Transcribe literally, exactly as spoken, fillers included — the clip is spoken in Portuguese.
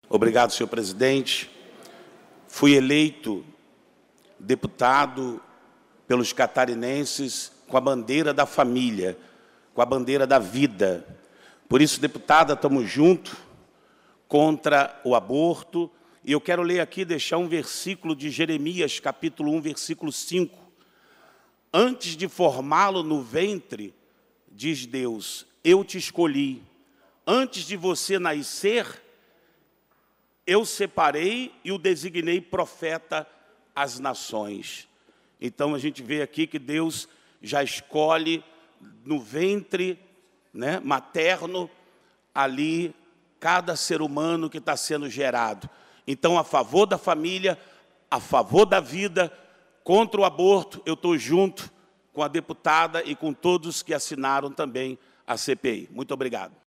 Obrigado, senhor presidente. Fui eleito deputado pelos catarinenses com a bandeira da família, com a bandeira da vida. Por isso, deputada, estamos juntos contra o aborto. E eu quero ler aqui, deixar um versículo de Jeremias, capítulo um, versículo cinco. Antes de formá-lo no ventre, diz Deus, eu te escolhi. Antes de você nascer, eu separei e o designei profeta às nações. Então, a gente vê aqui que Deus já escolhe no ventre, né, materno, ali, cada ser humano que está sendo gerado. Então, a favor da família, a favor da vida, contra o aborto, eu estou junto com a deputada e com todos que assinaram também a C P I. Muito obrigado.